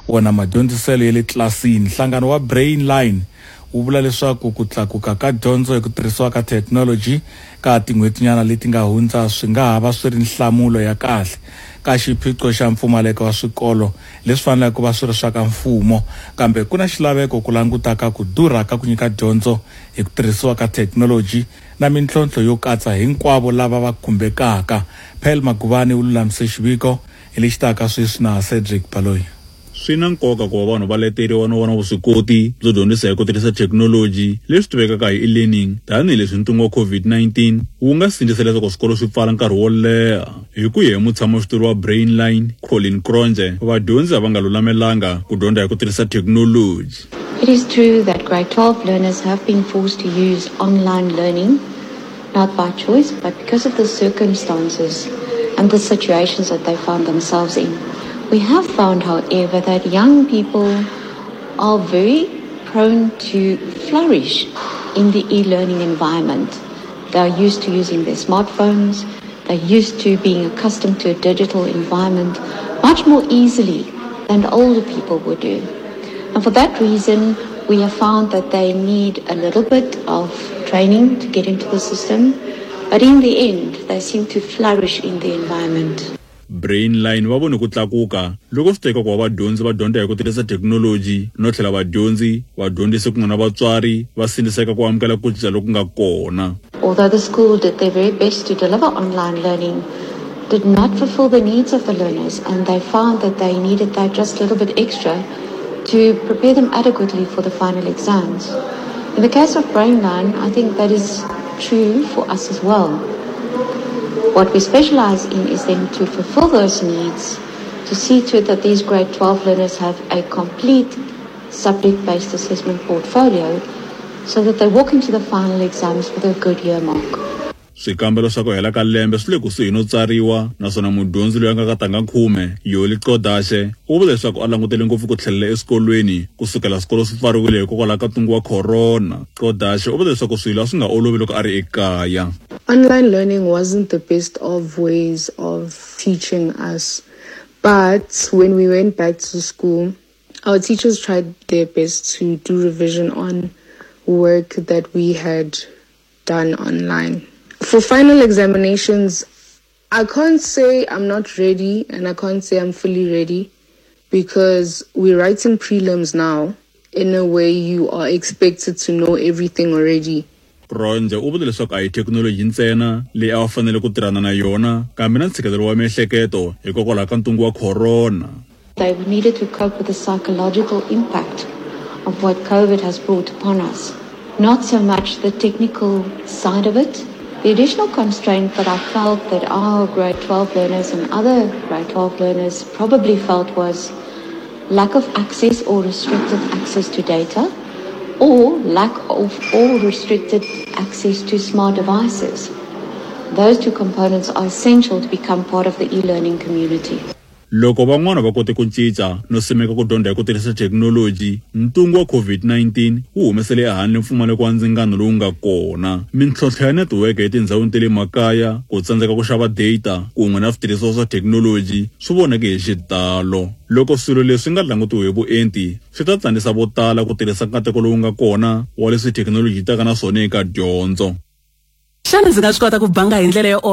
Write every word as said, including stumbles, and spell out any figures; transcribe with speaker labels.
Speaker 1: wona madyondziselo ya le tlilasini. Nhlangano wa Brainline wu vula leswaku ku tlakuka ka dyondzo hi ku tirhisiwa ka technology ka tin'hwetinyana leti nga hundza swi nga ha va swi ri nhlamulo ya kahle ka xiphiqo xa mpfumaleko wa swikolo leswi faneleke ku va swi ri swa ka mfumo, kambe ku na xilaveko ku languta ka ku durha ka ku nyika dyondzo hi ku tirhisiwa ka technology na mintlhontlho yo katsa hinkwavo lava va khumbekaka. Phel Maguvani u lulamise xiviko hi lexi taka sweswi na Cedric Baloyi.
Speaker 2: Swi na nkoka ku va vanhu va leteriwa no vona vuswikoti byo dyondzisa hi ku tirhisa thekinoloji leswi tivekaka hi e-learning tanihileswi ntungu wa COVID nineteen wu nga sindzisa leswaku swikolo swi pfala nkarhi wo leha. Hi ku ya hi mutshamaxitulu wa Brainline Colin Cronje, vadyondzi va nga lulamelanga ku dyondza hi ku tirhisa thekinoloji.
Speaker 3: It is true that grade twelve learners have been forced to use online learning, not by choice, but because of the circumstances and the situations that they found themselves in. We have found, however, that young people are very prone to flourish in the e-learning environment. They are used to using their smartphones, they're used to being accustomed to a digital environment much more easily than older people would do. And for that reason, we have found that they need a little bit of training to get into the system, but in the end, they seem to flourish in the environment.
Speaker 2: Brainline va vone ku tlakuka loko swi teka ku va vadyondzi va dyondza hi ku tirhisa thekinoloji no tlhela vadyondzi vadyondzisi ku nga na vatswari va sindziseka ku amukela ku cinca loku nga kona.
Speaker 3: Although the school did their very best to deliver online learning, did not fulfill the needs of the learners, and they found that they needed that just a little bit extra to prepare them adequately for the final exams. In the case of Brainline, I think that is true for us as well. What we specialize in is then to fulfill those needs, to see to it that these grade twelve learners have a complete subject-based assessment portfolio so that they walk into the final exams with a good year mark.
Speaker 2: Swikambelo swa ku hela ka lembe swi le kusuhi no tsariwa, naswona mudyondzi loyi a nga ka tanga khume Yoli Qodashe u vula leswaku a langutele ngopfu ku tlhelela eswikolweni kusukela swikolo swi pfariwile hikokwalaho ka ntungu wa corona. Qodashe u vula leswaku swilo a swi nga olovi loko a ri ekaya.
Speaker 4: Online learning wasn't the best of ways of teaching us, but when we went back to school, our teachers tried their best to do revision on work that we had done online. For final examinations, I can't say I'm not ready and I can't say I'm fully ready because we're writing prelims now. In a way, you are expected to know everything already.
Speaker 2: Cronje u vula leswaku a hi thekinoloji ntsena leyi a va fanele ku tirhana na yona kambe na ntshikelelo wa miehleketo hikokwalaho ka ntungu wa corona.
Speaker 3: They needed to cope with the psychological impact of what COVID has brought upon us. Not so much the technical side of it. The additional constraint that I felt that our grade twelve learners and other grade twelve learners probably felt was lack of access or restricted access to data, or lack of or restricted access to smart devices. Those two components are essential to become part of the e-learning community.
Speaker 2: Loko van'wana va kote ku cinca no simeka ku dyondza hi ku tirhisa thekinoloji, ntungu wa COVID nineteen wu humesele ehandle mpfumaleko wa ndzingano lowu nga kona. Mintlhontlho ya netiweke hi tindhawini ta le makaya, ku tsandzeka ku xava data kun'we na switirhisiwa swa thekinoloji swi vonake hi xitalo. Loko swilo leswi nga langutiwi hi vuenti swi ta tsandzisa vo tala ku tirhisa nkateko lowu nga kona wa leswi thekinoloji yi taka na swona eka dyondzo.
Speaker 5: Xana ndzi nga swi kota ku banga hi ndlela yo